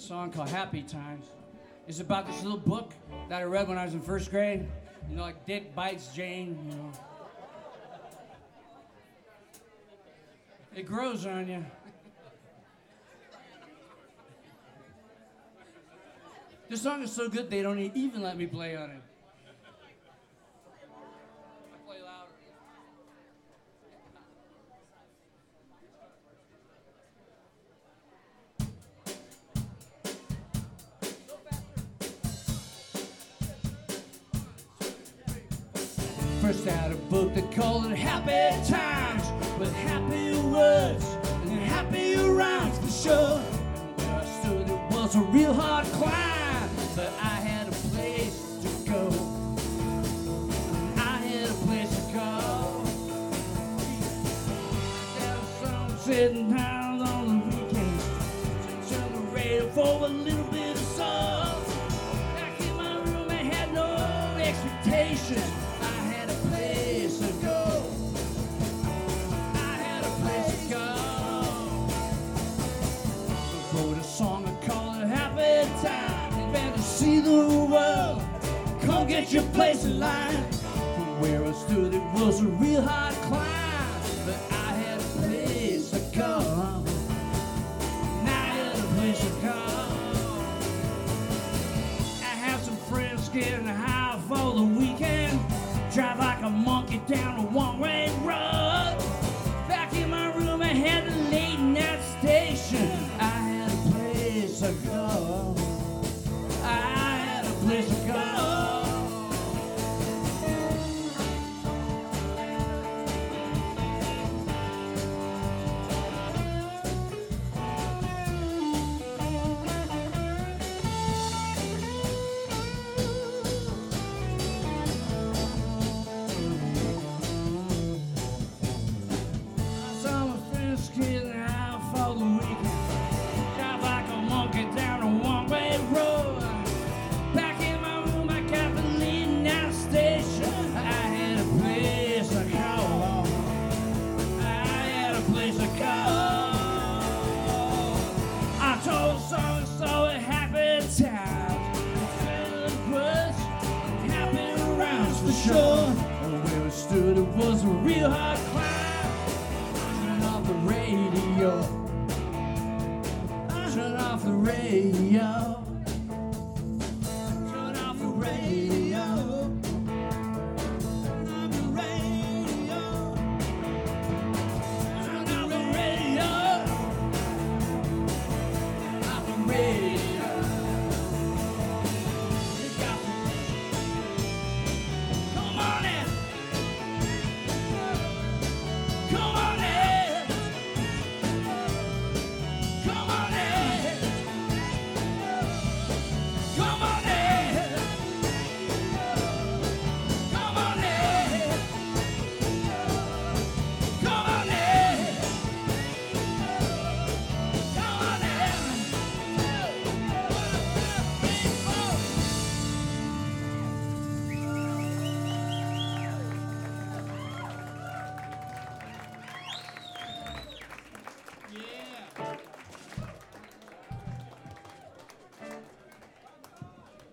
song called Happy Times. It's about this little book that I read when I was in first grade. You know, like Dick bites Jane, you know. It grows on you. This song is so good they don't even let me play on it. I play louder. First out a book that called it Happy Times, with happy words and happy rhymes for sure. And where I stood it was a real hard climb, but I had a place to go. I had a place to go. There was someone sitting down on the weekend, turn the radio for a little bit of soul. Back in my room I had no expectations. See the world, come get your place in line. From where I stood, it was a real hard climb, but I had a place to go. And I had a place to go. I have some friends getting high for the weekend, drive like a monkey down a one-way road. Back in my room, I had a late night station. I had a place to go. Place to go. I saw my friends getting out for the weekend, drive like a monkey down a one-way road. Sure, and where we stood, it was a real hard climb. Turn off the radio. Turn off the radio.